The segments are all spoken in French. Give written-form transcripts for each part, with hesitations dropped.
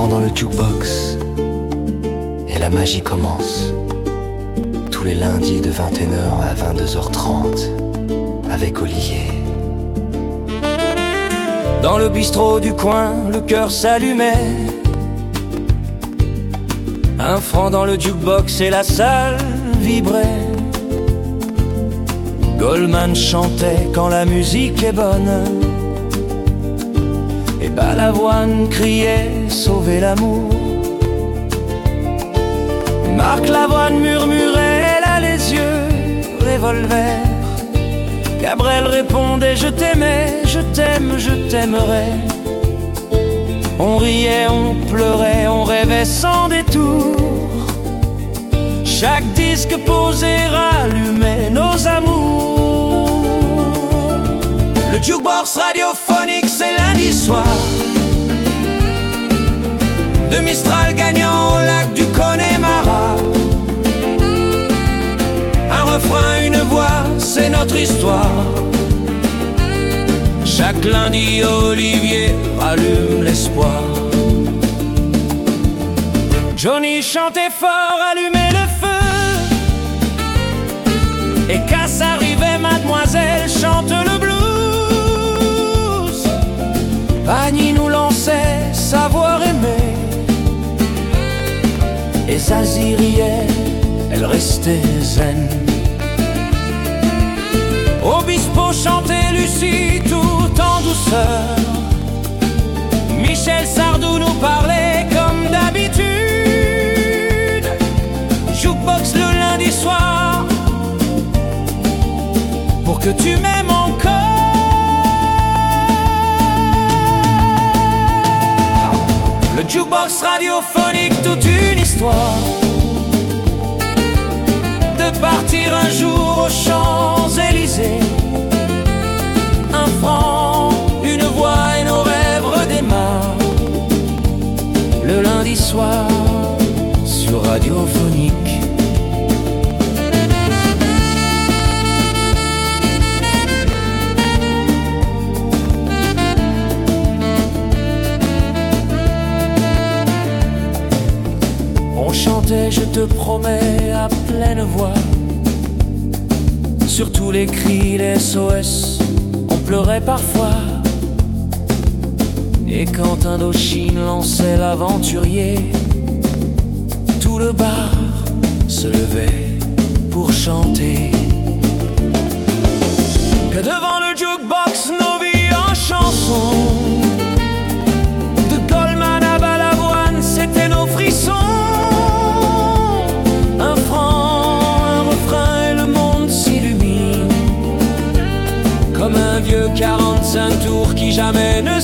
franc dans le jukebox et la magie commence. Tous les lundis de 21h à 22h30 avec Olivier. Dans le bistrot du coin, le cœur s'allumait. 1 franc dans le jukebox et la salle vibrait. Goldman chantait quand la musique est bonne. Et Balavoine criait sauver l'amour. Marc Lavoine murmurait, elle a les yeux revolver. Gabriel répondait je t'aimais, je t'aime, je t'aimerai. On riait, on pleurait, on rêvait sans détour. Chaque disque posé rallumait nos amours. Le jukebox radiophonique c'est lundi soir. De Mistral gagnant au lac du Connemara. Un refrain, une voix, c'est notre histoire. Chaque lundi, Olivier rallume l'espoir. Johnny chantait fort, allumait le feu. Et qu'à s'arriver, mademoiselle chante le blues. Fanny nous lançait savoir aimer. Et Zazie riait, elle restait zen. Obispo chantait Lucie tout en douceur. Michel Sardou nous parlait comme d'habitude. Jukebox le lundi soir pour que tu m'aimes encore. Le jukebox radiophonique, toute une histoire. De partir un jour aux Champs-Élysées. 1 franc, une voix et nos rêves redémarrent. Le lundi soir sur Radiophonique. On chantait je te promets à pleine voix. Sur tous les cris, les SOS, on pleurait parfois. Et quand Indochine lançait l'aventurier, tout le bar se levait pour chanter. Que devant le jukebox, nos vies en chansons. De Goldman à Balavoine, c'était nos frissons. 1 franc, un refrain et le monde s'illumine. Comme un vieux 45 tours qui jamais ne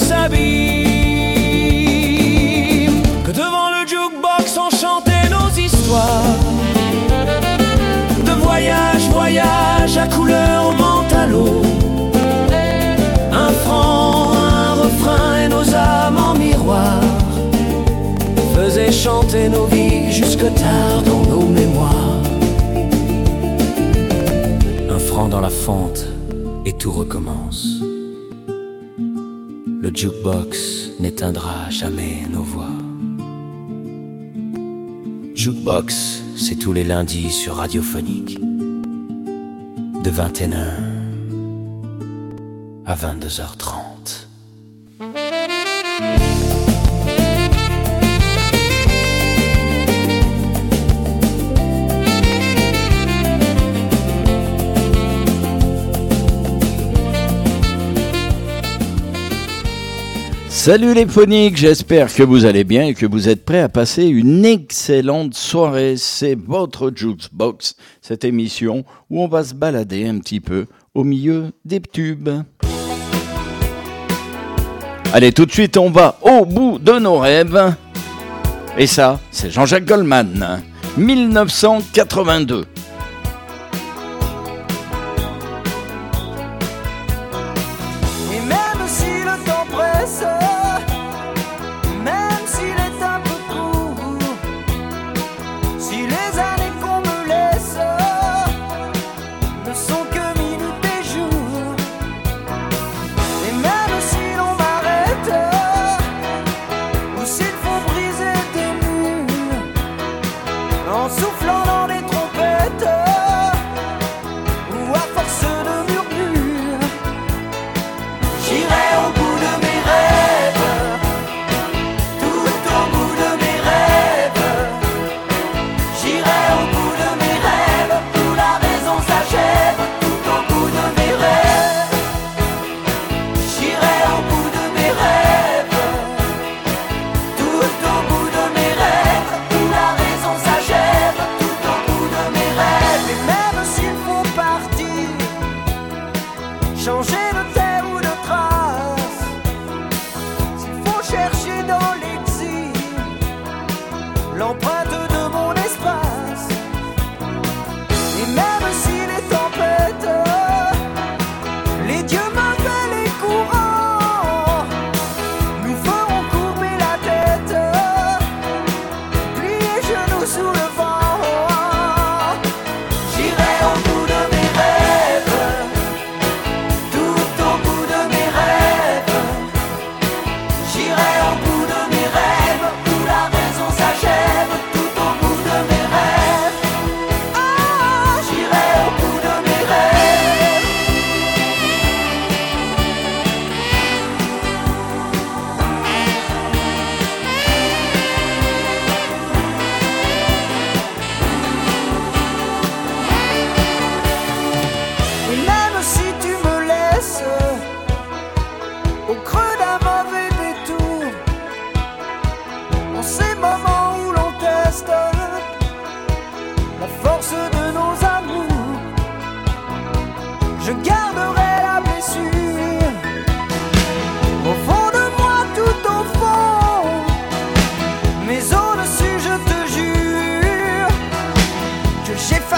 s'abîme. Que devant le jukebox on chantait nos histoires. De voyage, voyage à couleur mentalo. 1 franc, un refrain et nos âmes en miroir faisaient chanter nos vies jusque tard dans nos mémoires. 1 franc dans la fente et tout recommence. Le jukebox n'éteindra jamais nos voix. Jukebox, c'est tous les lundis sur Radiophonique. De 21h à 22h30. Salut les phoniques, j'espère que vous allez bien et que vous êtes prêts à passer une excellente soirée. C'est votre Jukebox, cette émission où on va se balader un petit peu au milieu des tubes. Allez, tout de suite, on va au bout de nos rêves. Et ça, c'est Jean-Jacques Goldman, 1982. Brise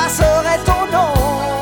serait ton nom.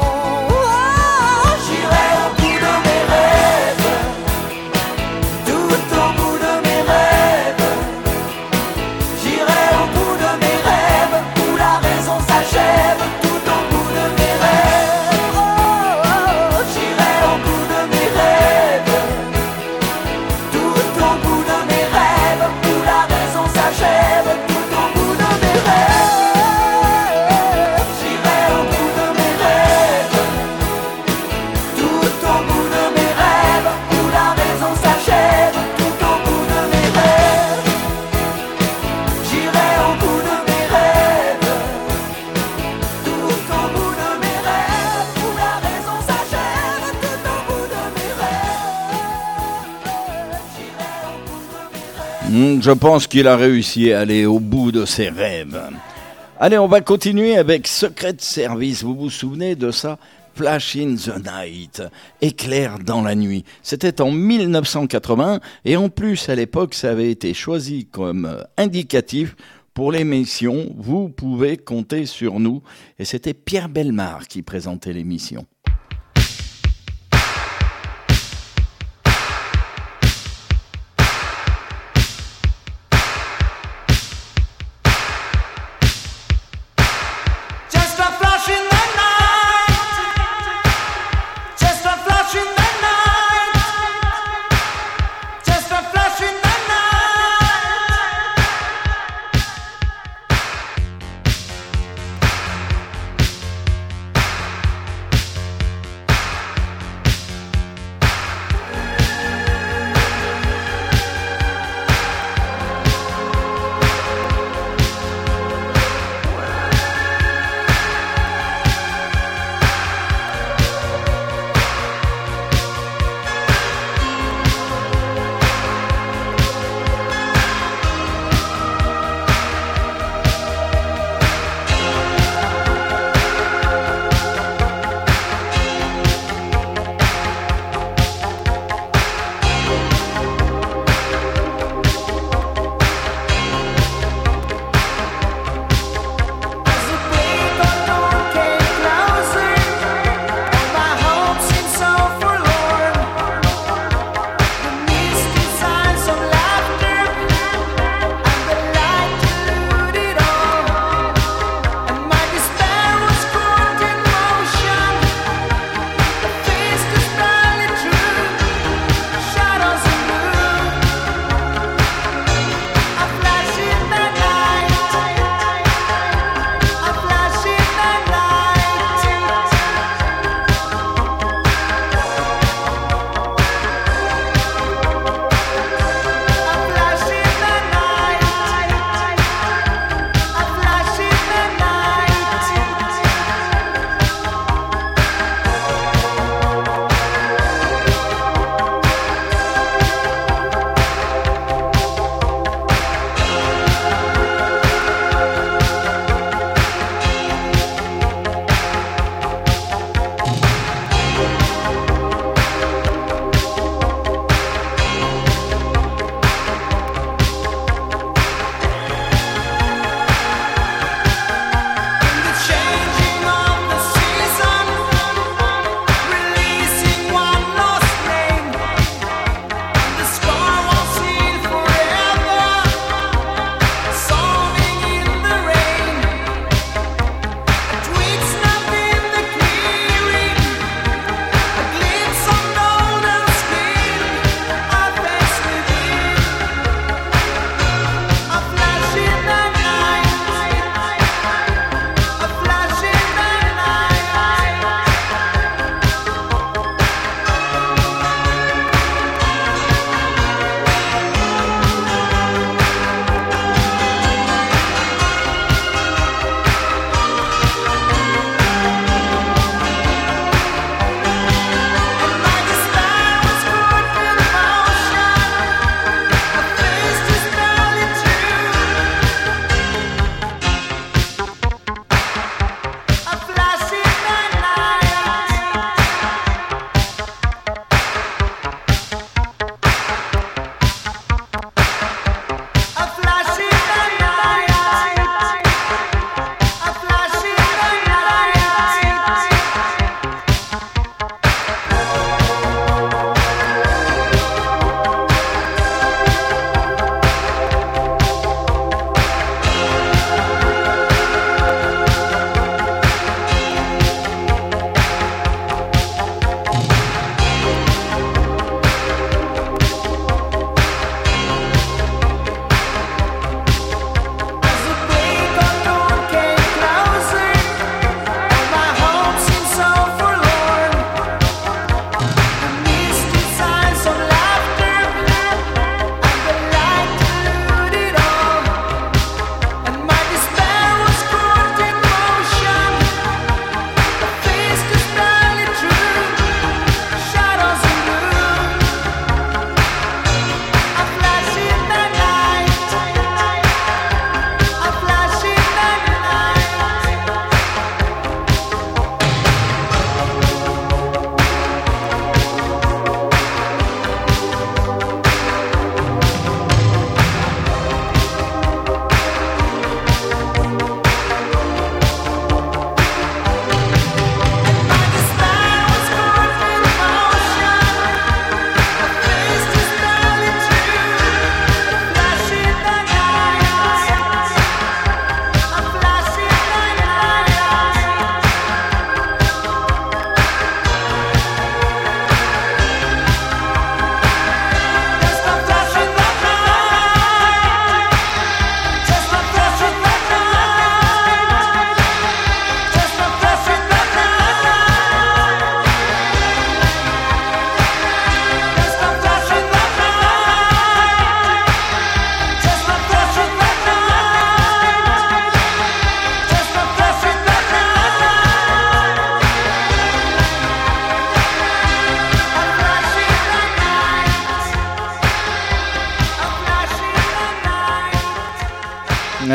J'irai au bout de mes rêves, tout au bout de mes rêves. J'irai au bout de mes rêves, où la raison s'achève, tout au bout de mes rêves. J'irai au bout de mes rêves, tout au bout de mes rêves, où la raison s'achève, tout au bout de mes rêves. J'irai au bout de mes rêves, tout au bout de mes rêves, où la raison s'achève, tout au bout de mes rêves. J'irai au bout de mes rêves, tout au bout de mes rêves, où la raison s'achève, tout au bout de mes rêves. J'irai au bout de mes rêves. Je pense qu'il a réussi à aller au bout de ses rêves. Allez, on va continuer avec Secret Service. Vous vous souvenez de ça? Flash in the Night, éclair dans la nuit. C'était en 1980 et en plus à l'époque ça avait été choisi comme indicatif pour l'émission. Vous pouvez compter sur nous et c'était Pierre Bellemare qui présentait l'émission. Just a flash in the night, just a flash in the night, just a flash in the night.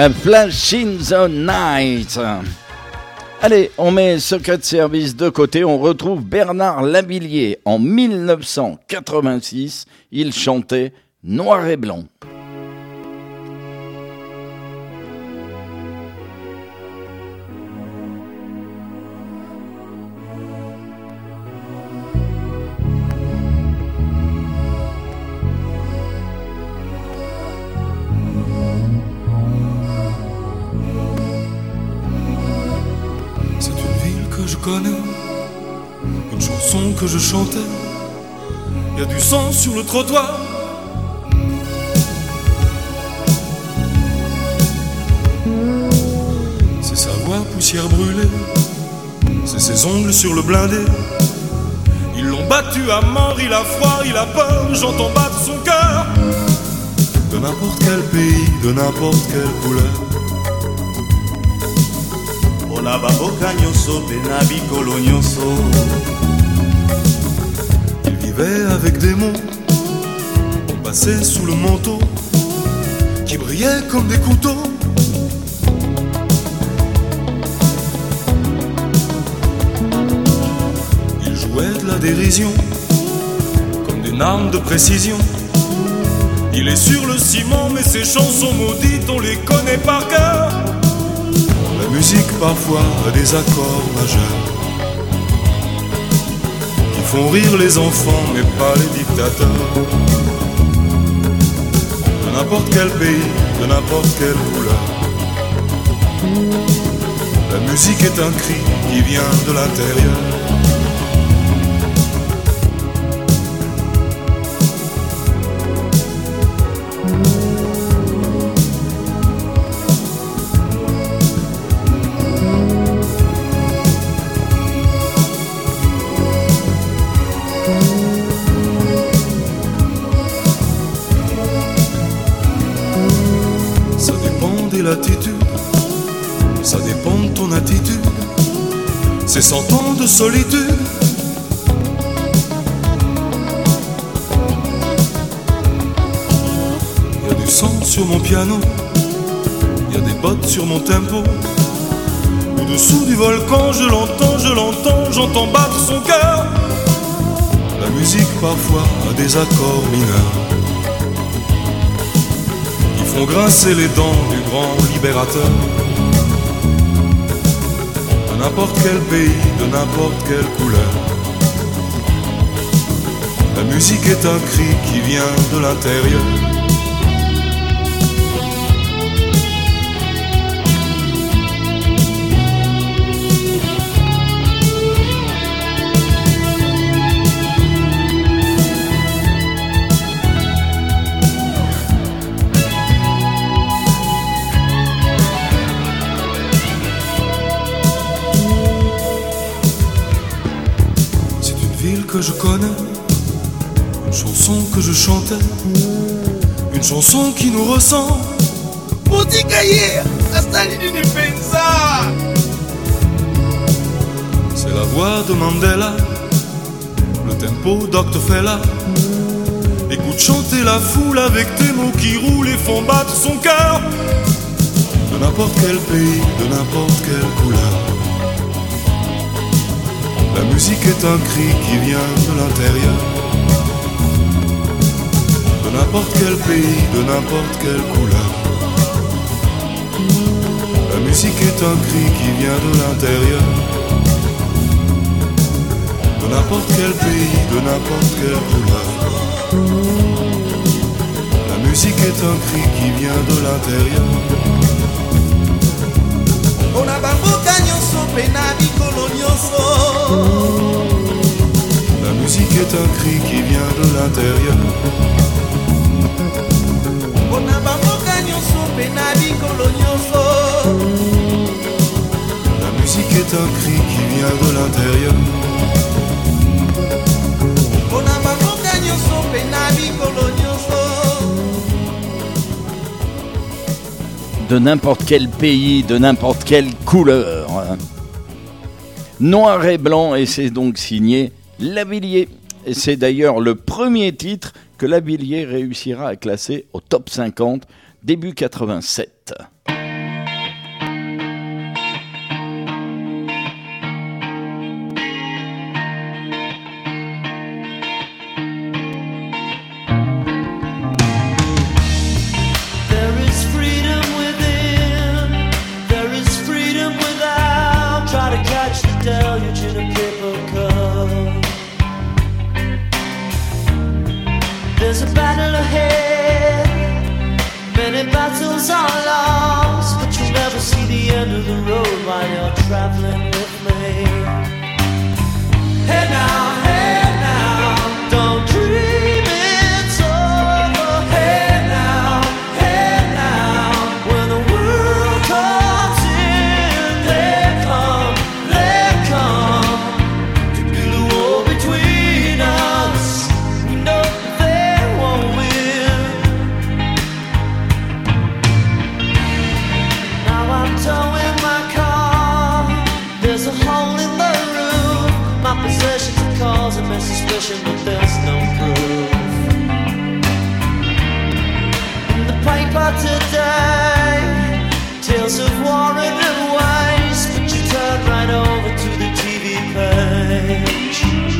Flash in the Night. Allez, on met Secret Service de côté, on retrouve Bernard Lavilliers. En 1986, il chantait Noir et Blanc. Une chanson que je chantais, y a du sang sur le trottoir. C'est sa voix poussière brûlée, c'est ses ongles sur le blindé. Ils l'ont battu à mort, il a froid, il a peur, j'entends battre son cœur. De n'importe quel pays, de n'importe quelle couleur. Na baboka nyonso pe na bikolo nyonso. Il vivait avec des mots passés sous le manteau, qui brillaient comme des couteaux. Il jouait de la dérision comme d'une arme de précision. Il est sur le ciment mais ses chansons maudites on les connaît par cœur. La musique parfois a des accords majeurs qui font rire les enfants mais pas les dictateurs. De n'importe quel pays, de n'importe quelle couleur, la musique est un cri qui vient de l'intérieur. Ça dépend de ton attitude. C'est 100 ans de solitude. Y a du sang sur mon piano, y a des bottes sur mon tempo. Au-dessous du volcan, je l'entends, j'entends battre son cœur. La musique parfois a des accords mineurs font grincer les dents du grand libérateur. De n'importe quel pays, de n'importe quelle couleur, la musique est un cri qui vient de l'intérieur. Que je connais, une chanson que je chantais, une chanson qui nous ressemble. C'est la voix de Mandela, le tempo Dr. Fela. Écoute chanter la foule avec tes mots qui roulent et font battre son cœur. De n'importe quel pays, de n'importe quelle couleur, la musique est un cri qui vient de l'intérieur. De n'importe quel pays, de n'importe quelle couleur, la musique est un cri qui vient de l'intérieur. De n'importe quel pays, de n'importe quelle couleur, la musique est un cri qui vient de l'intérieur. La musique est un cri qui vient de l'intérieur. La musique est un cri qui vient de l'intérieur. De n'importe quel pays, de n'importe quelle couleur. Noir et blanc, et c'est donc signé Lavilliers. Et c'est d'ailleurs le premier titre que Lavilliers réussira à classer au top 50 début 87. deluge in a paper cup. There's a battle ahead, many battles are lost, but you'll never see the end of the road while you're traveling with me. Hey now, don't dream it's over. Hey now, when the world comes in, they come to build a wall between us. We know they won't win. Now I'm towing my car, there's a hole in the roof. My possessions are causing me suspicion, but there's no proof. In the paper today, tales of war and waste, but you turn right over to the TV page.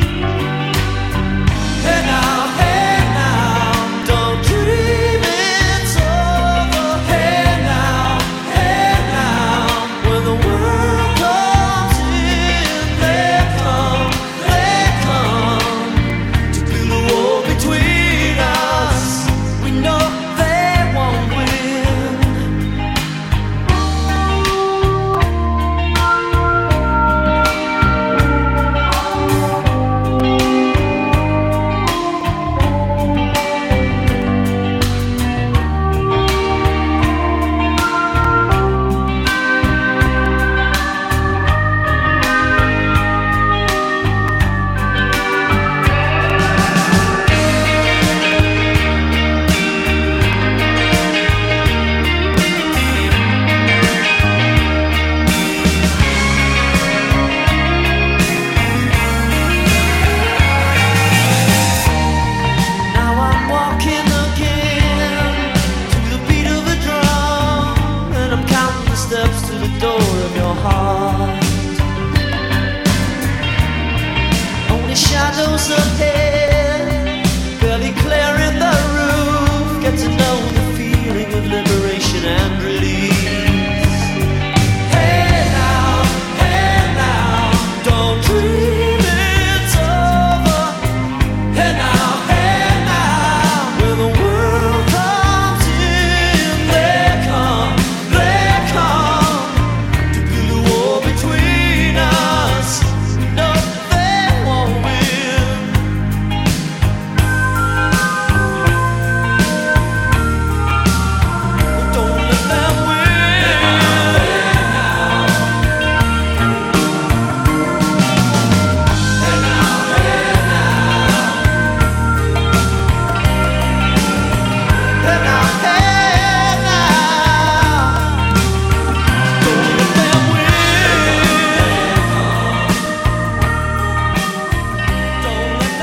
Hey now, don't dream it's over. Hey now, when the world comes in, they come to build a wall between us. We know they won't win. Now I'm walking again to the beat of a drum, and I'm counting the steps to the door of your heart. Only shadows ahead, barely clearing the roof. Get to know the feeling of liberation and release. Hey now, don't dream it's over. Hey now, when the world comes in, they come to build a wall between us. No, they won't win. Don't let them win. Hey now, don't let them win. Don't let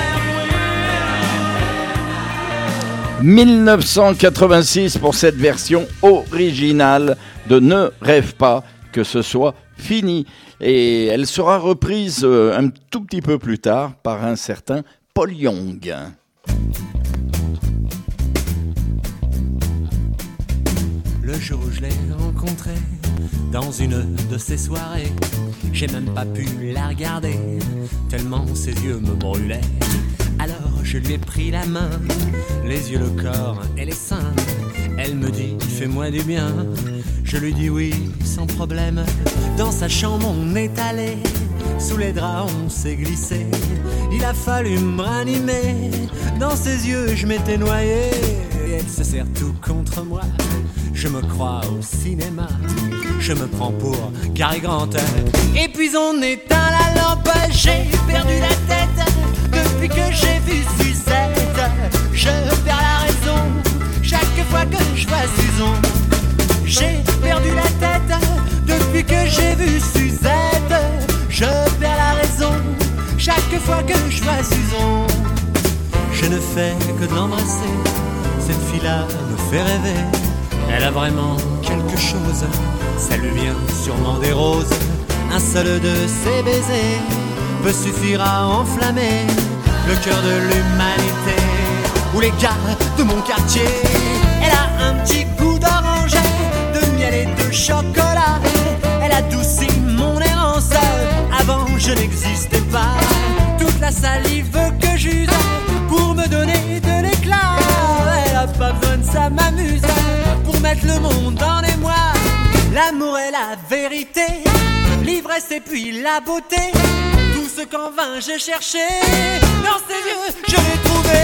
them win. 1986 pour cette version originale de Ne rêve pas que ce soit fini. Et elle sera reprise un tout petit peu plus tard par un certain Paul Young. Le jour où je l'ai rencontrée dans une de ces soirées, j'ai même pas pu la regarder, tellement ses yeux me brûlaient. Alors je lui ai pris la main, les yeux, le corps et les seins. Elle me dit fais-moi du bien, je lui dis oui sans problème. Dans sa chambre on est allé, sous les draps on s'est glissé. Il a fallu me ranimer, dans ses yeux je m'étais noyé. Et elle se serre tout contre moi, je me crois au cinéma. Je me prends pour Cary Grant. Et puis on éteint la lampe, j'ai perdu la tête. Depuis que j'ai vu Suzette, je perds la raison chaque fois que je vois Suzon. J'ai perdu la tête depuis que j'ai vu Suzette. Je perds la raison chaque fois que je vois Suzon. Je ne fais que de l'embrasser, cette fille-là me fait rêver. Elle a vraiment quelque chose, ça lui vient sûrement des roses. Un seul de ses baisers peut suffire à enflammer le cœur de l'humanité. Ou les gars de mon quartier. Elle a un petit goût d'orange, de miel et de chocolat. Elle adoucit mon errance. Avant je n'existais pas. Toute la salive que j'use pour me donner de l'éclat. Elle a pas besoin de ça, m'amuse pour mettre le monde en émoi. L'amour est la vérité, l'ivresse et puis la beauté. Tout ce qu'en vain j'ai cherché, dans ses yeux je l'ai trouvé.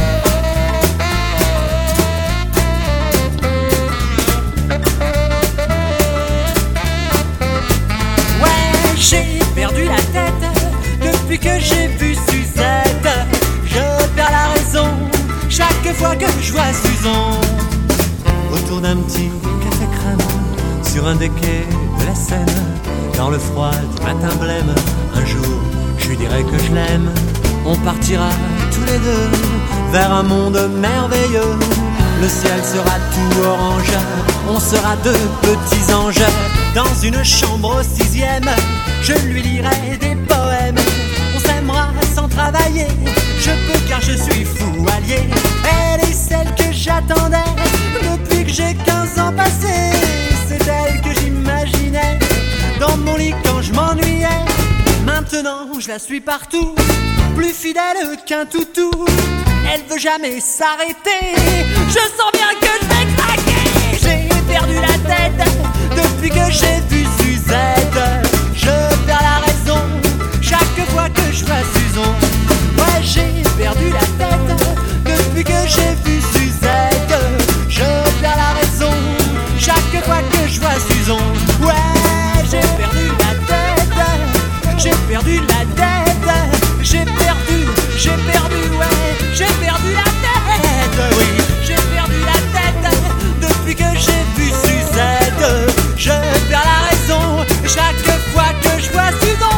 Ouais, j'ai perdu la tête depuis que j'ai vu Suzette. Je perds la raison chaque fois que je vois Suzon. Autour d'un petit café crème, sur un des quais de la Seine, dans le froid du matin blême, un jour je lui dirai que je l'aime. On partira tous les deux vers un monde merveilleux. Le ciel sera tout orange, on sera deux petits anges. Dans une chambre au 6e, je lui lirai des poèmes. On s'aimera sans travailler, je peux car je suis fou allié. Elle est celle que j'attendais depuis que j'ai 15 ans passés. C'est elle que j'imaginais dans mon lit quand je m'ennuyais. Maintenant je la suis partout, plus fidèle qu'un toutou. Elle veut jamais s'arrêter, je sens bien que je vais craquer. J'ai perdu la tête depuis que j'ai vu Suzette. Je perds la raison chaque fois que je vois Suzon. Ouais, j'ai perdu la tête depuis que j'ai vu Suzette. Je perds la raison chaque fois que je vois Suzon. Ouais, j'ai perdu la tête, j'ai perdu la tête, j'ai perdu, ouais, j'ai perdu la tête, oui, j'ai perdu la tête depuis que j'ai vu Suzette. Je perds la raison chaque fois que je vois Suzon.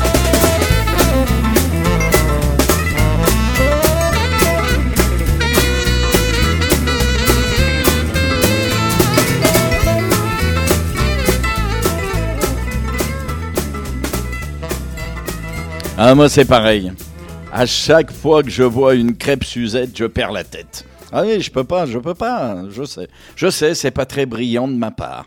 Ah, moi c'est pareil. À chaque fois que je vois une crêpe Suzette, je perds la tête. Ah oui, je peux pas, je sais, c'est pas très brillant de ma part.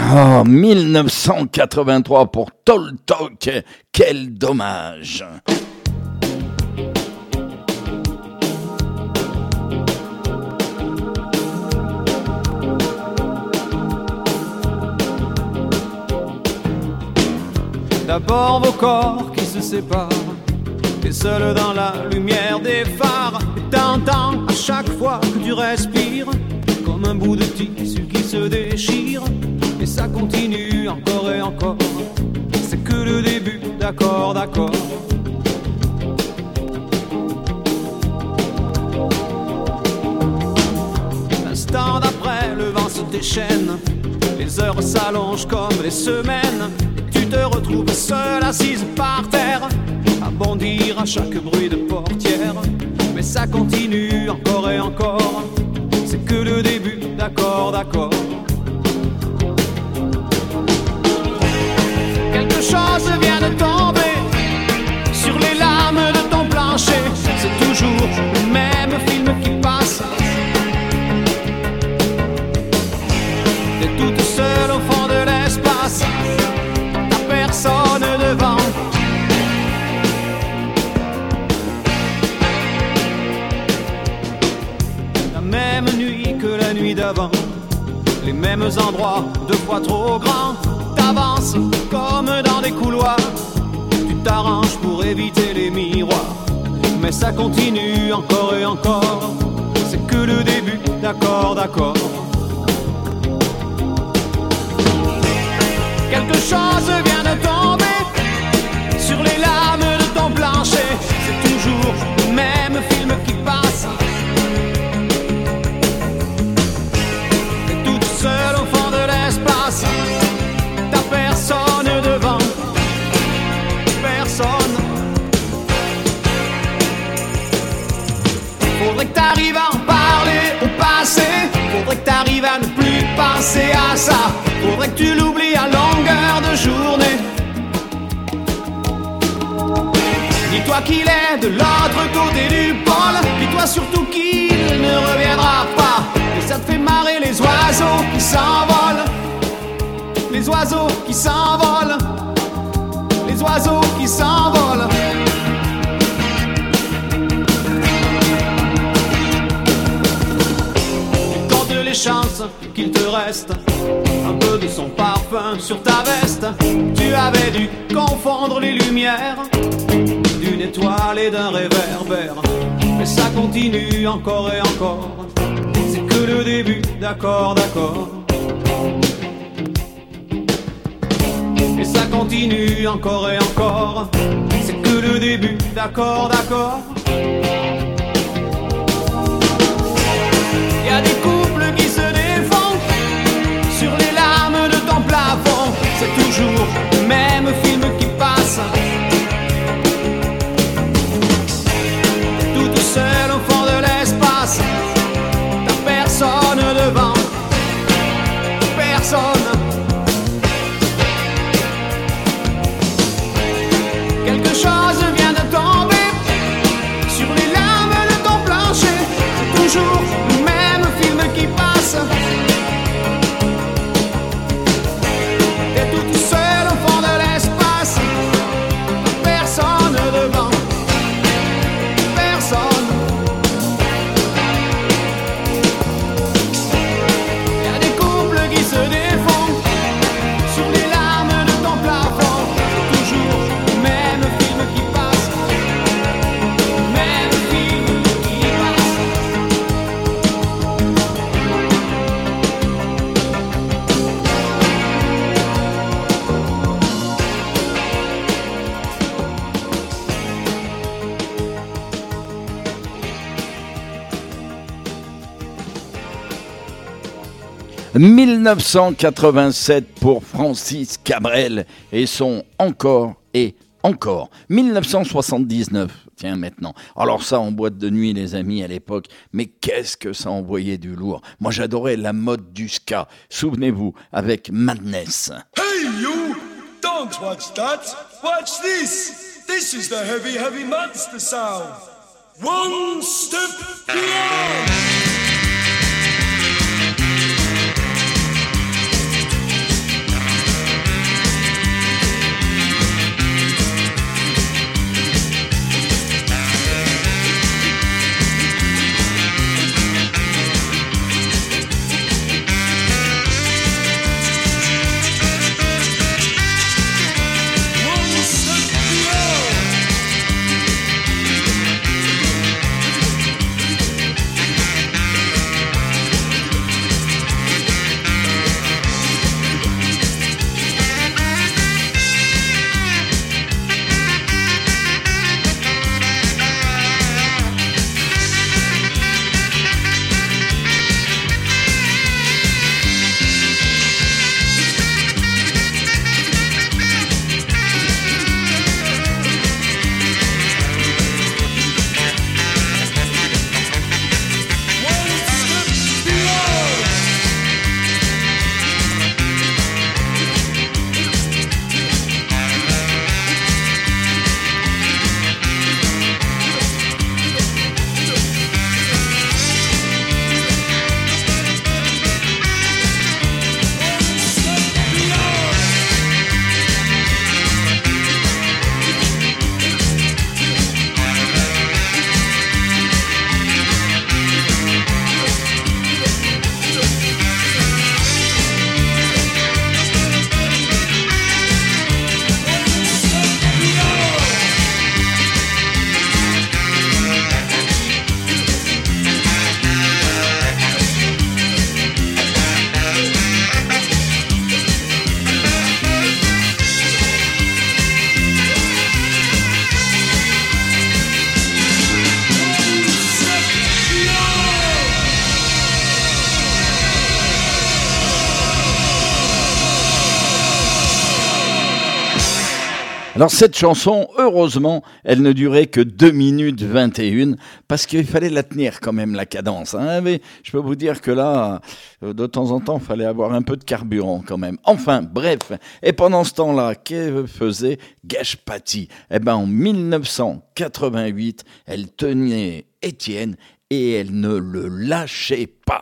Oh, 1983 pour Toltok, quel dommage. D'abord vos corps qui se séparent, et seul dans la lumière des phares, et t'entends à chaque fois que tu respires, comme un bout de tissu qui se déchire, et ça continue encore et encore, c'est que le début, d'accord, d'accord. L'instant d'après, le vent se déchaîne, les heures s'allongent comme les semaines, tu te retrouves seule assise par terre, à bondir à chaque bruit de portière. Mais ça continue encore et encore, c'est que le début, d'accord, d'accord. Quelque chose vient de tomber sur les lames de ton plancher, c'est toujours le même film qui passe. T'es toute seule au fond de l'espace, personne devant. La même nuit que la nuit d'avant, les mêmes endroits, deux fois trop grands. T'avances comme dans des couloirs, tu t'arranges pour éviter les miroirs, mais ça continue encore et encore, c'est que le début, d'accord, d'accord. Quelque chose vient de tomber sur les lames de ton plancher, c'est toujours le même film qui passe. T'es toute seule au fond de l'espace, t'as personne devant, personne. Faudrait que t'arrives à en parler au passé, faudrait que t'arrives à ne plus penser à ça, faudrait que tu l'oublies à longueur de journée. Dis-toi qu'il est de l'autre côté du pôle, dis-toi surtout qu'il ne reviendra pas, et ça te fait marrer les oiseaux qui s'envolent, les oiseaux qui s'envolent, les oiseaux qui s'envolent. Tu comptes les chances qu'il te reste un peu de son parfum sur ta veste. Tu avais dû confondre les lumières d'une étoile et d'un réverbère, mais ça continue encore et encore, c'est que le début, d'accord, d'accord. Et ça continue encore et encore, c'est que le début, d'accord, d'accord. Y a des couples qui se défont sur les lames de ton plafond, c'est toujours le même film qui passe. Toute seule au fond de l'espace, t'as personne devant, personne. Quelque chose vient de tomber sur les lames de ton plancher, c'est toujours le même film qui passe. T'es toute seule au fond de l'espace, personne devant, personne. Y a des couples qui se défont sur les lames de ton plafond, c'est toujours le même film qui passe, le même film qui passe. « 1987 pour Francis Cabrel et son Encore et encore. 1979, tiens maintenant. Alors ça, en boîte de nuit, les amis, à l'époque, mais qu'est-ce que ça envoyait du lourd. Moi, j'adorais la mode du ska. Souvenez-vous, avec Madness. Hey you! Don't watch that! Watch this! This is the heavy, heavy monster sound! One step beyond! Alors cette chanson, heureusement, elle ne durait que 2 minutes 21 parce qu'il fallait la tenir quand même la cadence. Hein. Mais je peux vous dire que là, de temps en temps, il fallait avoir un peu de carburant quand même. Enfin, bref. Et pendant ce temps-là, que faisait Gashpati ? Eh ben, en 1988, elle tenait Étienne et elle ne le lâchait pas.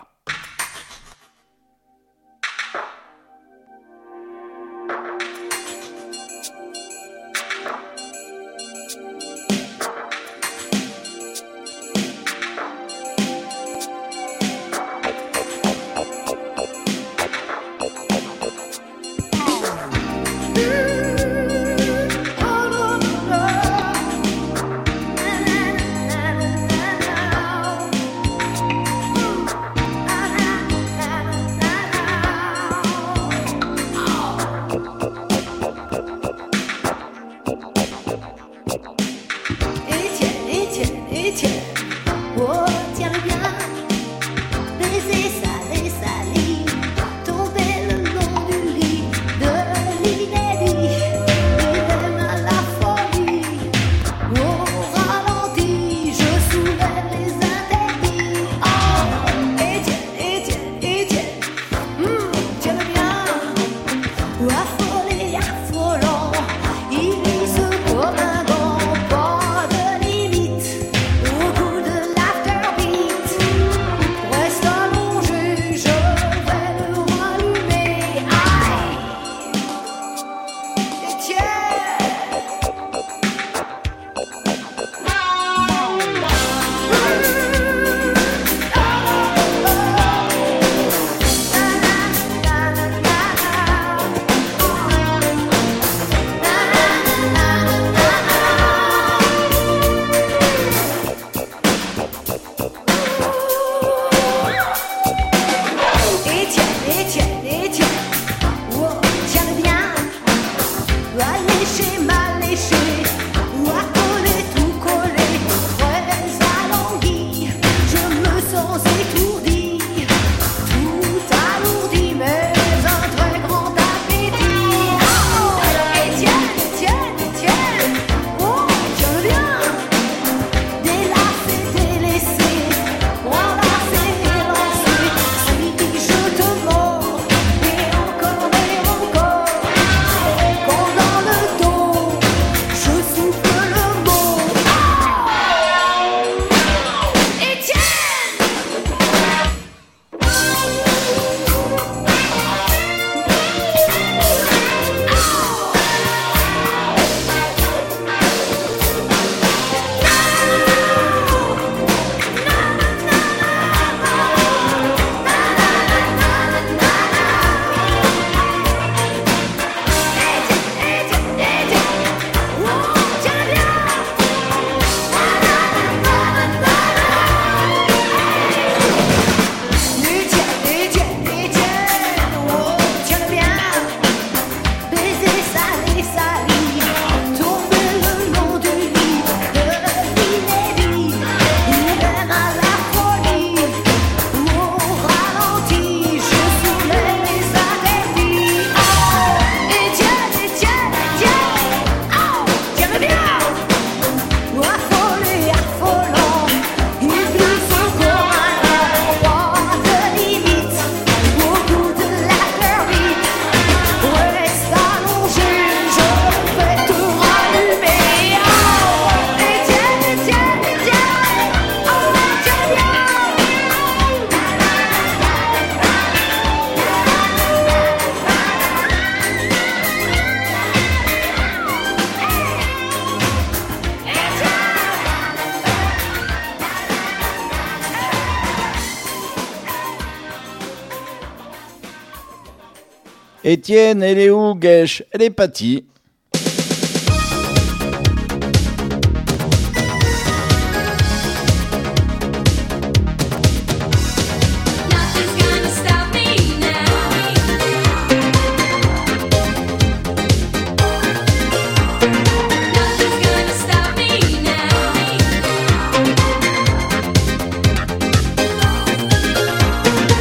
Étienne, elle est où, Guèche ? Elle est pâtie.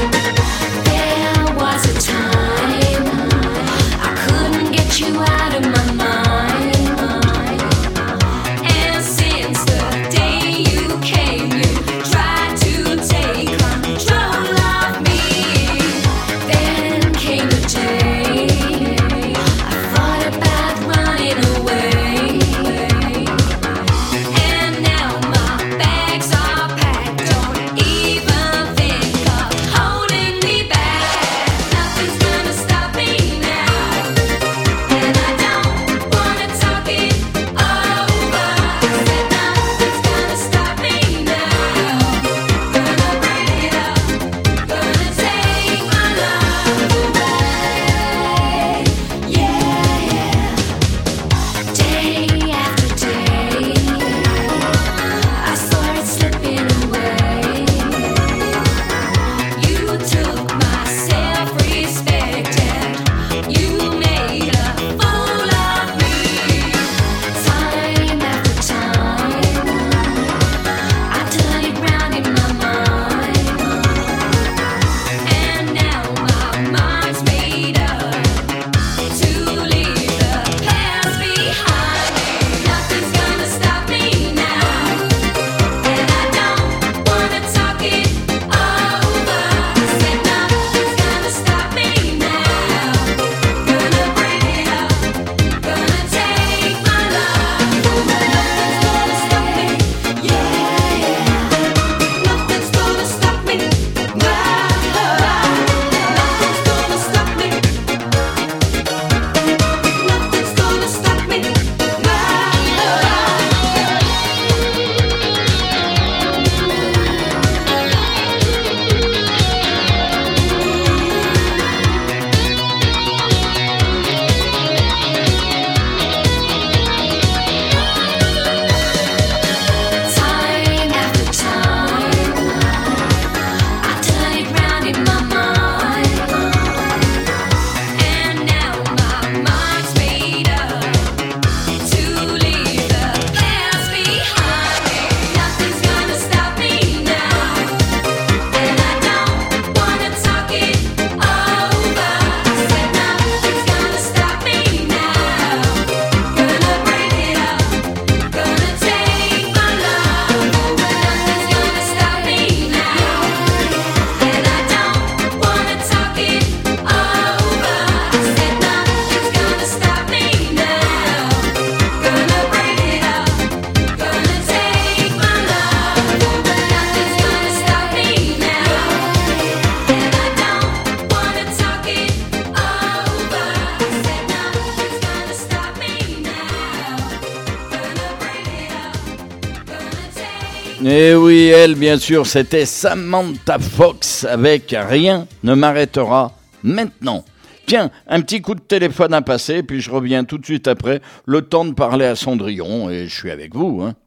You out of my Et oui, elle, bien sûr, c'était Samantha Fox avec Rien ne m'arrêtera maintenant. Tiens, un petit coup de téléphone à passer, puis je reviens tout de suite après, le temps de parler à Cendrillon, et je suis avec vous, hein.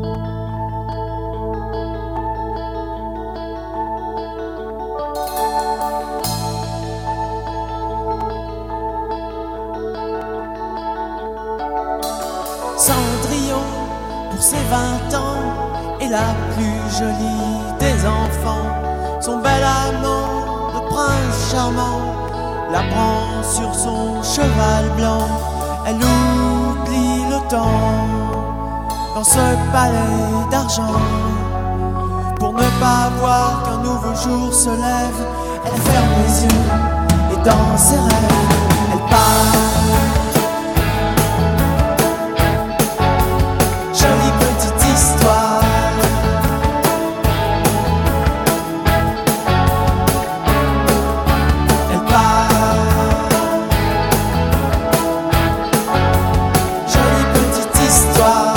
Cendrillon, pour ses 20 ans, est la plus jolie des enfants. Son bel amant, le prince charmant, la prend sur son cheval blanc. Elle oublie le temps dans ce palais d'argent. Pour ne pas voir qu'un nouveau jour se lève, elle ferme les yeux et dans ses rêves, elle part. Jolie petite histoire. Elle part. Jolie petite histoire.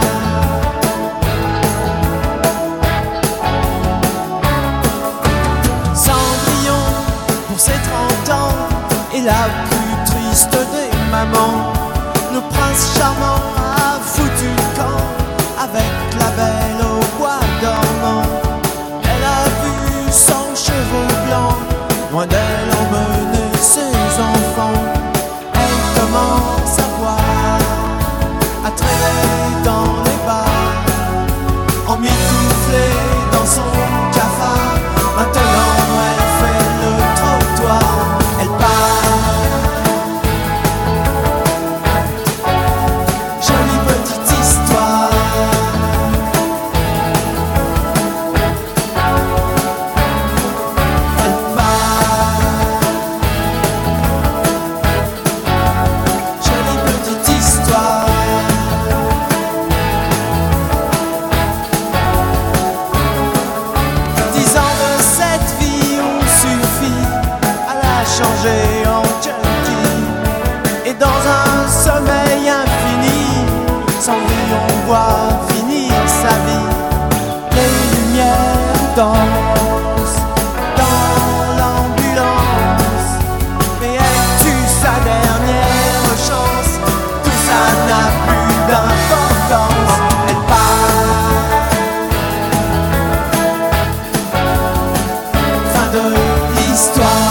Cendrillon, pour ses 30 ans, est la plus triste des mamans. Le prince charmant a foutu le camp avec la belle au bois dormant. Elle a vu son cheveu blanc, loin d'elle emmener ses enfants. Elle commence à boire, à traîner dans les bars, emmitouflée dans son cafard. Maintenant elle fait le trottoir, elle part. Jolie petite histoire. Elle part. Jolie petite histoire. 10 ans de cette vie ont suffi à la changer en junkie. Et dans un sommeil infini, Cendrillon voit finir sa vie. Les lumières dansent dans l'ambulance, mais elle tue sa dernière chance. Tout ça n'a plus d'importance. Elle part. Fin de l'histoire.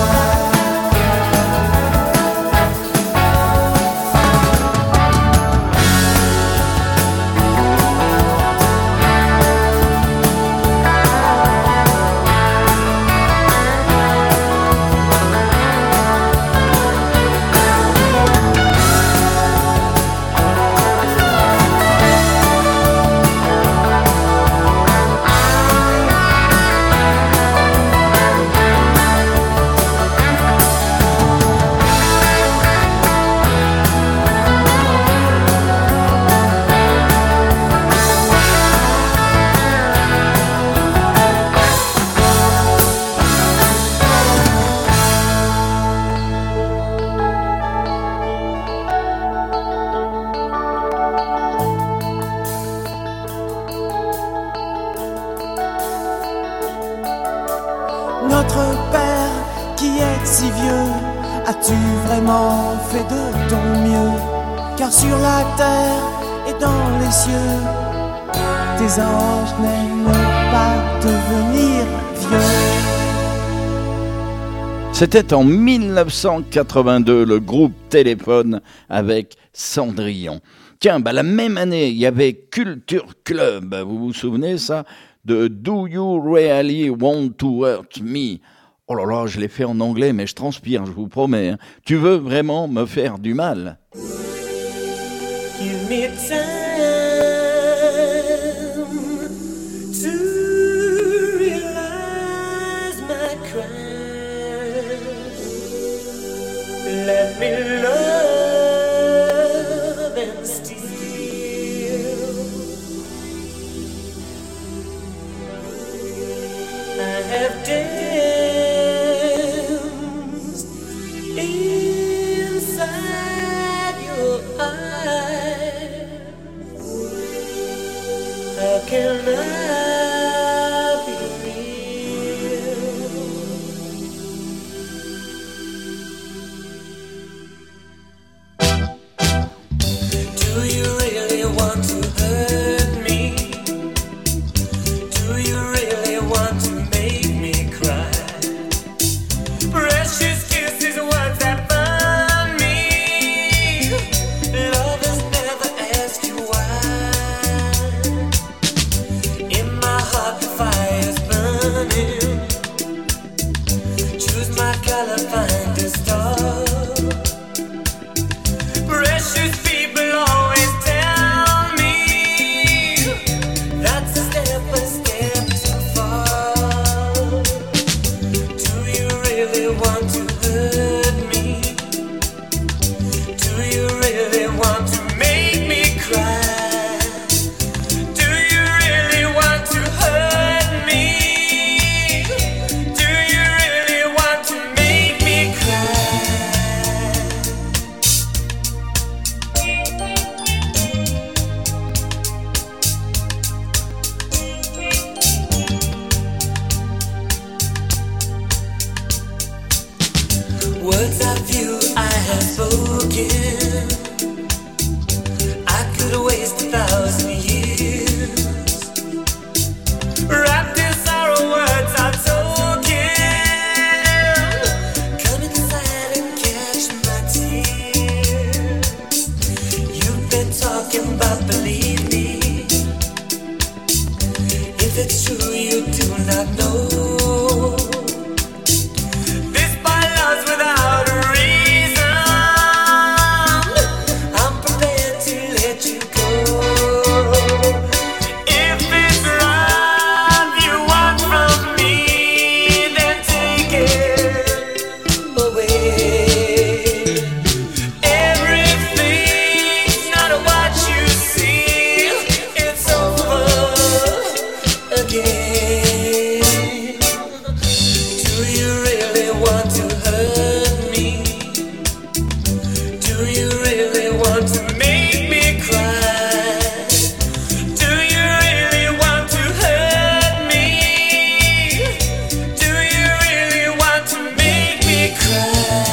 Notre Père qui est si vieux, as-tu vraiment fait de ton mieux? Car sur la terre et dans les cieux, tes anges n'aiment pas devenir vieux. C'était en 1982, le groupe Téléphone avec Cendrillon. Tiens, la même année, il y avait Culture Club, vous vous souvenez ça? De Do You Really Want to Hurt Me? Oh là là, je l'ai fait en anglais, mais je transpire, je vous promets. Hein. Tu veux vraiment me faire du mal? Give me time to realize my crime. Let me love and steal. I have danced inside your eyes. How can I be real? Do you really want to hurt me? Do you really want to make me cry? Precious kisses, words that burn me. Lovers never ask you why. In my heart the fire's burning. Choose my color, find a star. Precious people always tell me that's a step too far. Do you really want to hurt me? Do you really want to make me cry? Do you really want to hurt me? Do you really want to make me cry? Words of you I have spoken. I could waste 1,000 years. Wrapped in sorrow, words are token. Come inside and catch my tears. You've been talking about believe me. If it's true, you do not know. This by love's without a reason. I'm prepared to let you go. If it's love you want from me, then take it away. Everything's not what you see. It's over again. Do you really want to hurt me? Do you really want to make me cry? Do you really want to hurt me? Do you really want to make me cry?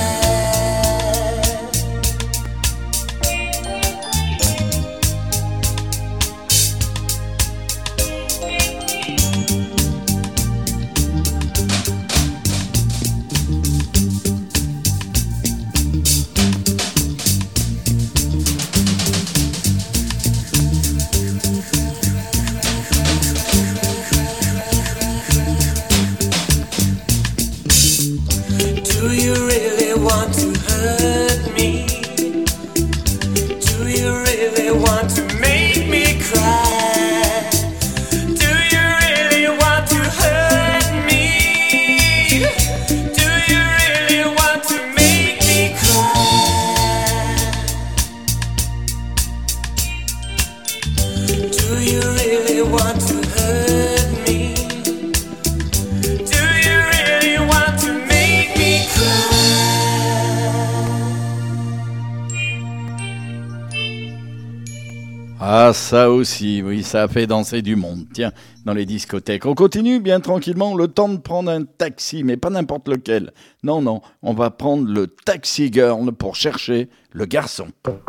Do you really want to hurt me? Do you really want to make me cry? Do you really want to hurt me? Do you really want to make me cry? Do you really want to hurt me? Do you really want to make me cry? Ah, ça aussi, oui, ça a fait danser du monde, tiens, dans les discothèques. On continue bien tranquillement, le temps de prendre un taxi, mais pas n'importe lequel. Non, non, on va prendre le taxi girl pour chercher le garçon.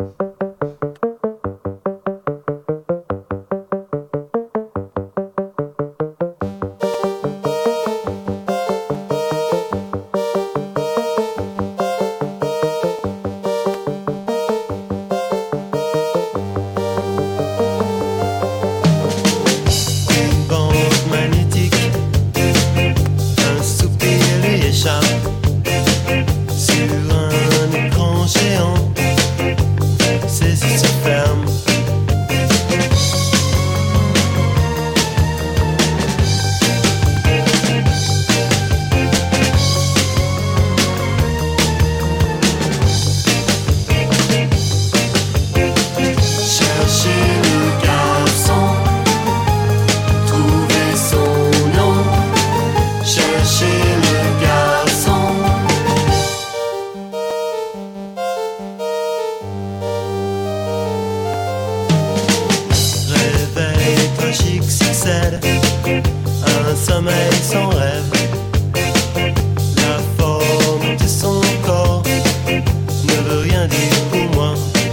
Bande magnétique, un soupir lui échappe sur un écran géant. possède un sommeil sans rêve. La forme de son corps ne veut rien dire pour moi.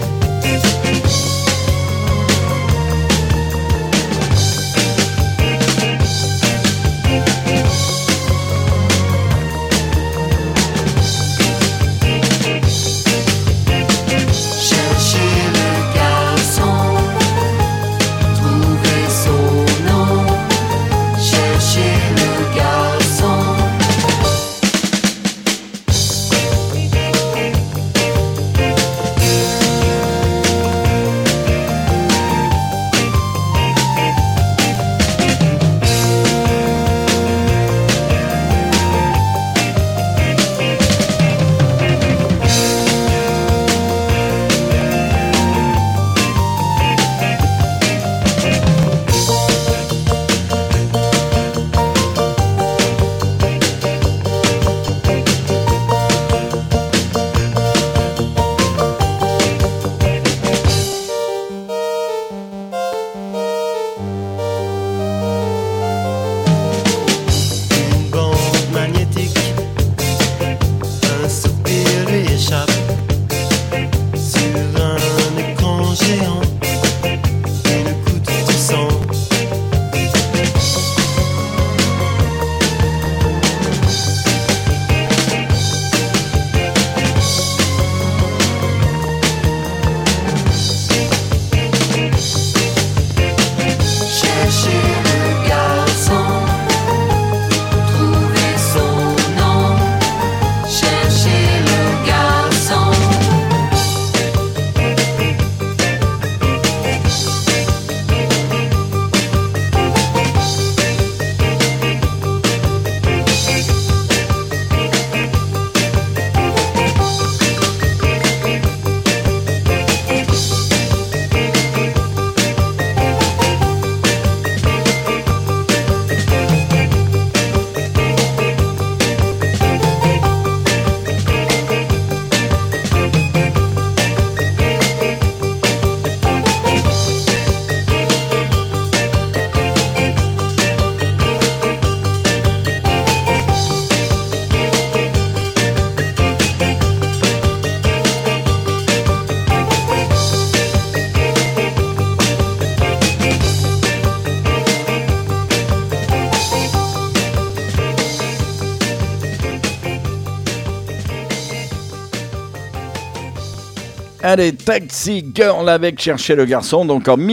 Allez, Taxi Girl avec Chercher le garçon, donc en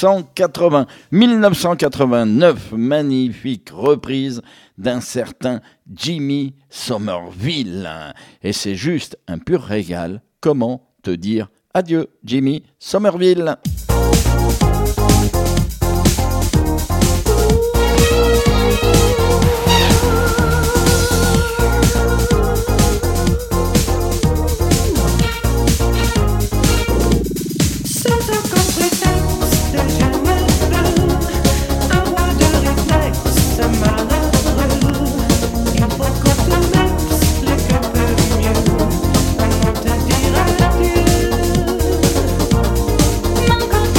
1989, magnifique reprise d'un certain Jimmy Somerville. Et c'est juste un pur régal. Comment te dire adieu, Jimmy Somerville? Encore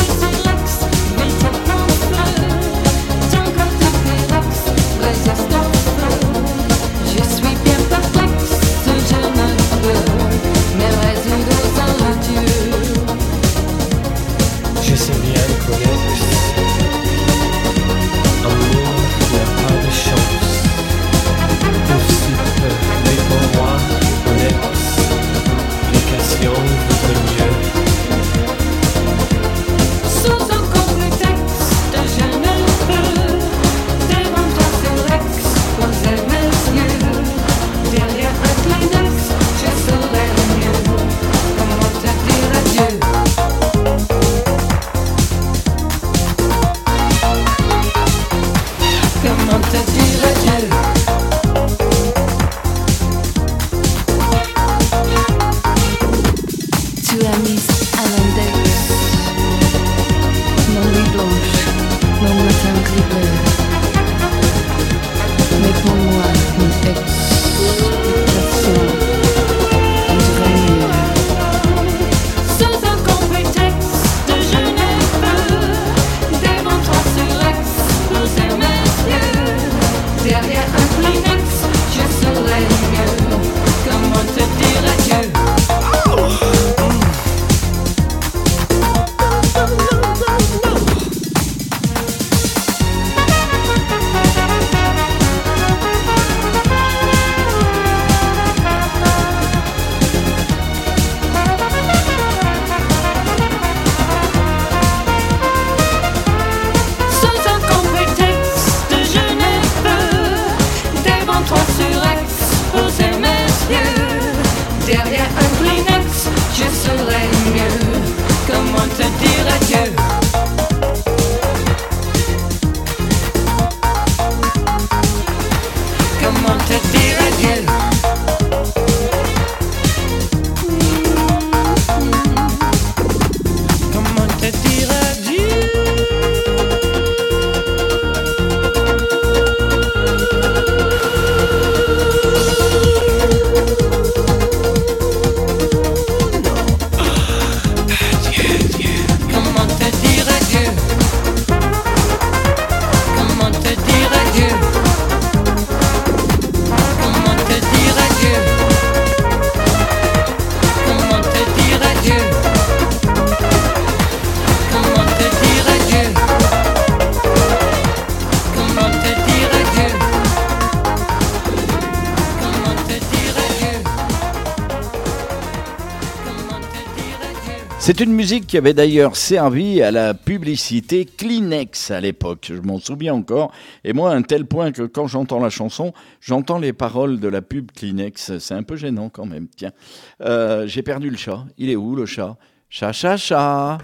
C'est une musique qui avait d'ailleurs servi à la publicité Kleenex à l'époque, je m'en souviens encore. Et moi, à un tel point que quand j'entends la chanson, j'entends les paroles de la pub Kleenex. C'est un peu gênant quand même, tiens. J'ai perdu le chat. Il est où le chat? Chat, chat, chat.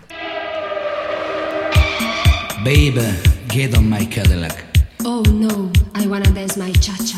Baby, get on my Cadillac. Oh no, I wanna dance my cha-cha.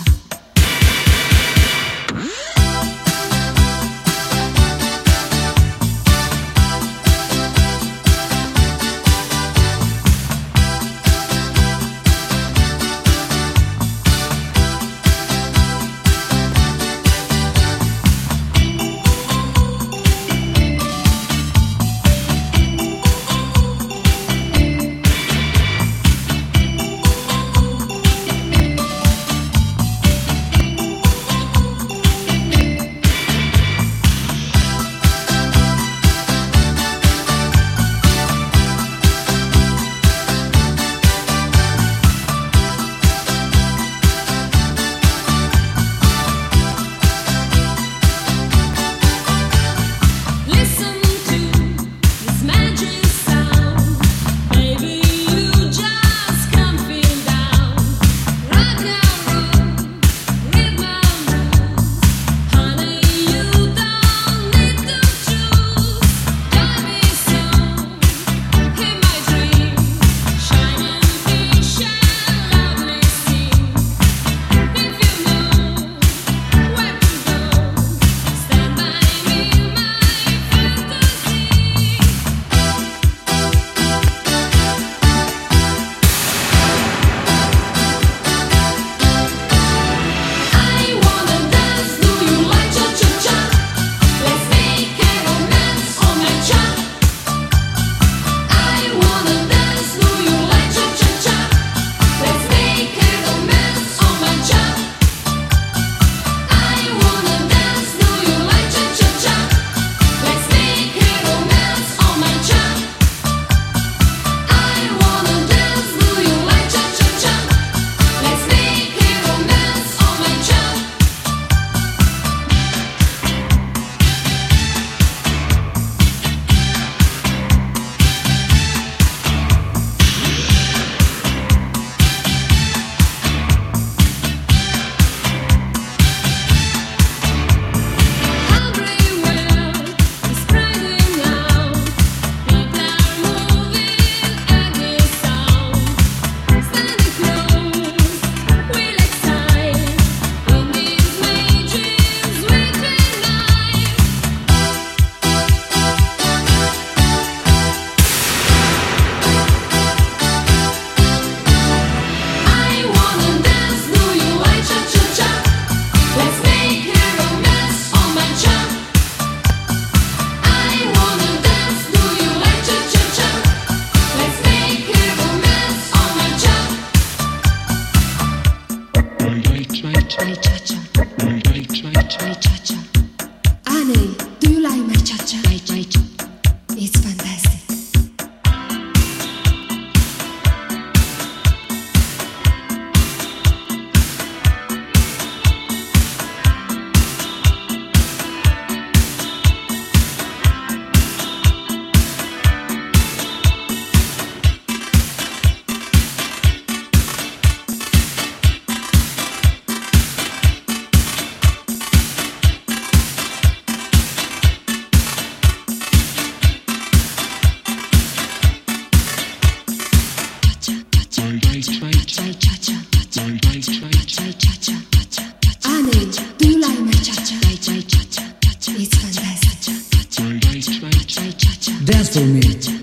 Dance for me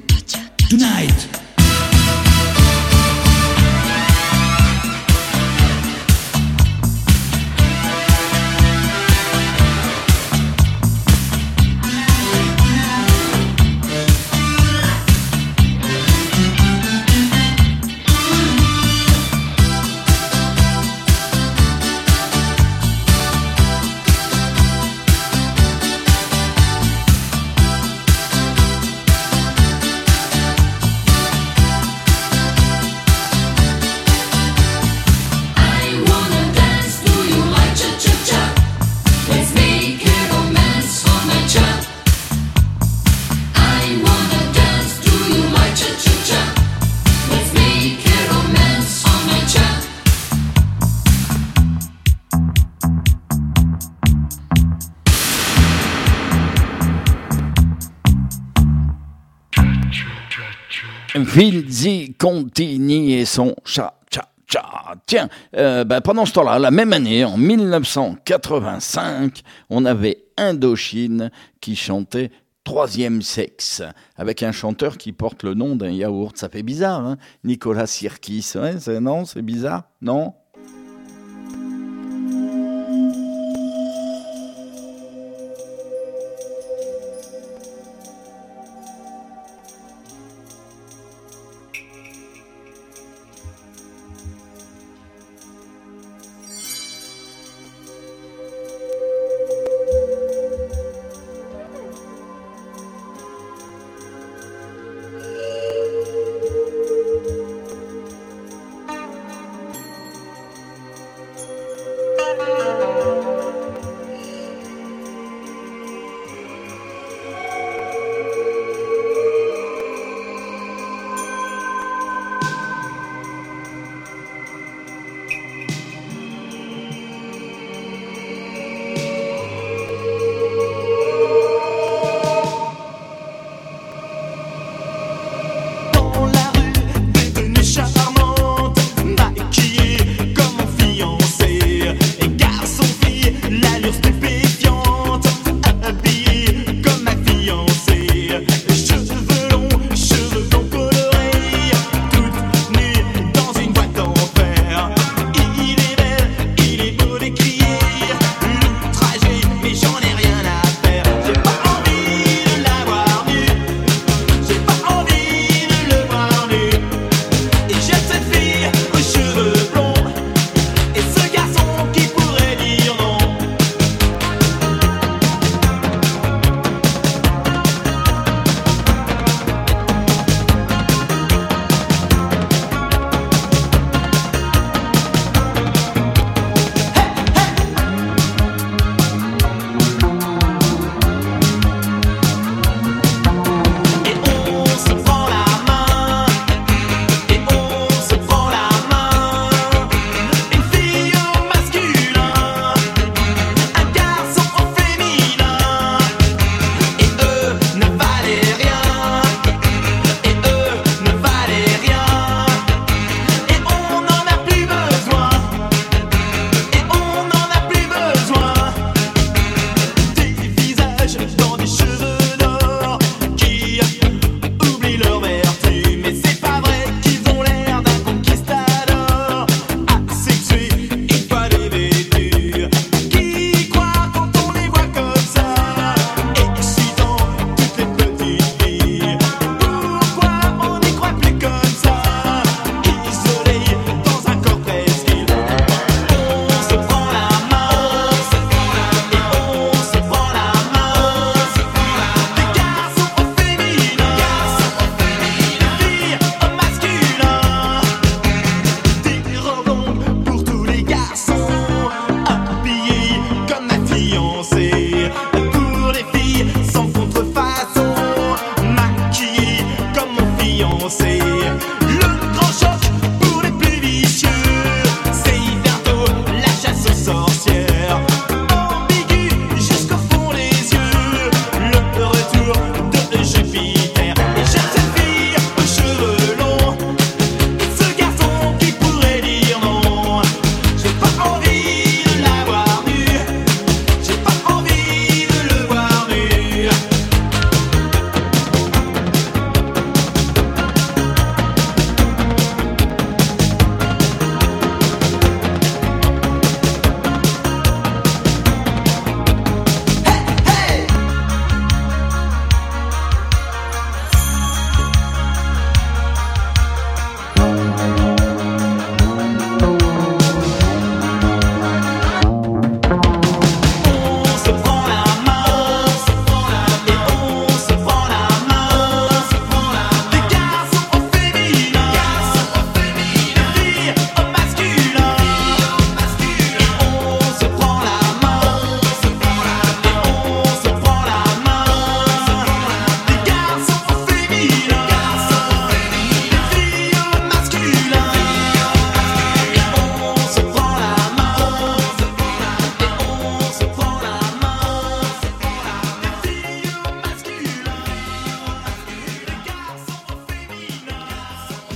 tonight. Vilzi Contini et son cha-cha-cha. Tiens, pendant ce temps-là, la même année, en 1985, on avait Indochine qui chantait Troisième sexe, avec un chanteur qui porte le nom d'un yaourt. Ça fait bizarre, hein? Nicolas Sirkis, ouais, non, c'est bizarre, non?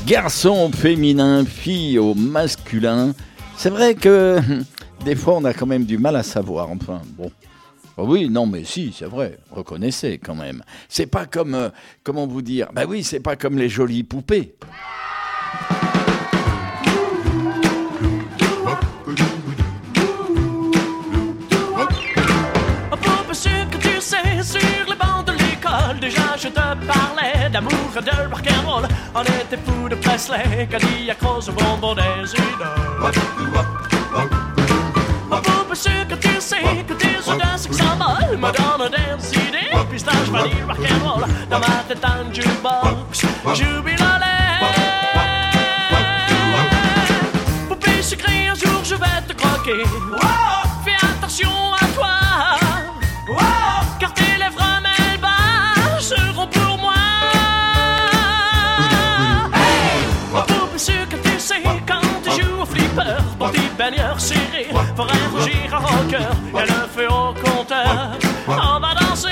garçon au féminin, fille au masculin. C'est vrai que des fois on a quand même du mal à savoir, enfin bon. Oh oui, non mais si, c'est vrai, reconnaissez quand même. C'est pas comme, comment vous dire, bah oui, c'est pas comme les jolies poupées. Déjà je te parlais d'amour et de rock'n'roll. On était fous de Presley, Cadillac rose, bonbon des idoles. Oh pour sûr que tu sais que tes odeurs sex symboles me donnent des idées. Pistache, vanille, rock'n'roll. Dans ma tête un jukebox, jubilolé. Poupée sucrée, un jour je vais te croquer. Fais attention à toi, car tes lèvres seront pour moi. Hey! Pour sûr que tu sais quand tu joues au flipper, ton petit baigneur serré ferait rougir un rocker et le feu au compteur. On va danser.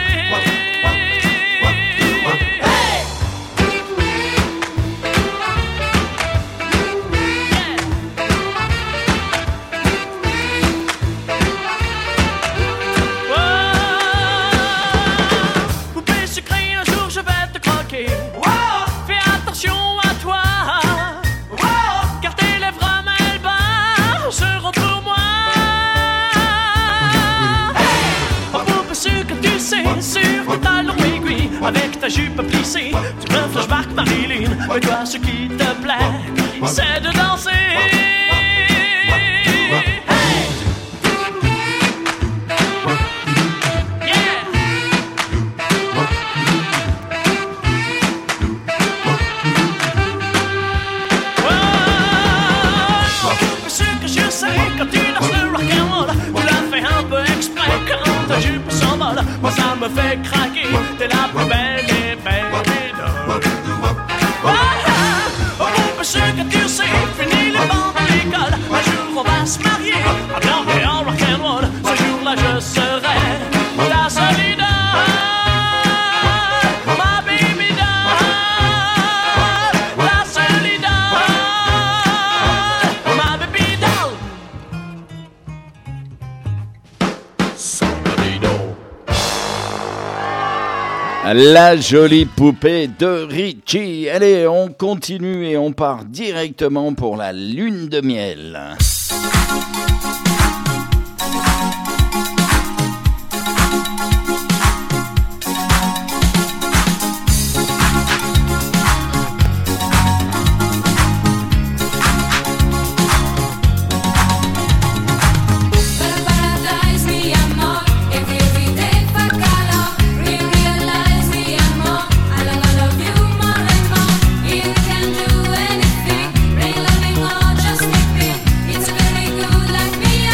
Avec ta jupe plissée, tu me flashback Marilyn. Mais toi, ce qui te plaît, c'est de danser. Hey! Yeah! Oh! Ce que je sais, quand tu danses le rock'n'roll, tu l'as fait un peu exprès. Quand ta jupe s'envole, moi ça me fait craquer. T'es la plus belle des belles idoles. Oh, pour sûr que tu sais, fini les bancs de l'école. Un jour on va se marier, en blanc et en rock'n'roll. Ce jour-là je serai ta seule idole, ma baby doll, ta seule idole, ma baby doll. Somebody doll. La jolie poupée de Richie. Allez, on continue et on part directement pour la lune de miel. Just keep it. It's a very good life.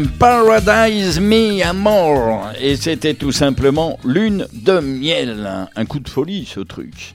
Paradise Me Amor. Et c'était tout simplement lune de miel. Un coup de folie, ce truc.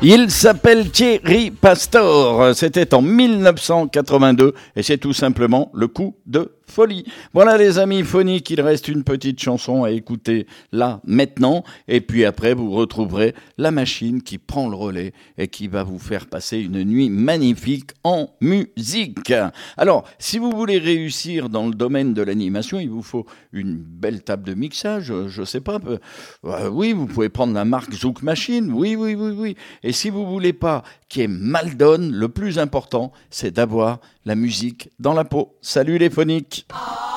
Il s'appelle Thierry Pastor. C'était en 1982 et c'est tout simplement le coup de folie. Voilà les amis phoniques, il reste une petite chanson à écouter là, maintenant, et puis après vous retrouverez la machine qui prend le relais et qui va vous faire passer une nuit magnifique en musique. Alors, si vous voulez réussir dans le domaine de l'animation, il vous faut une belle table de mixage, je sais pas, oui, vous pouvez prendre la marque Zouk Machine, oui, et si vous voulez pas qu'il y ait mal donne, le plus important, c'est d'avoir la musique dans la peau. Salut les phoniques.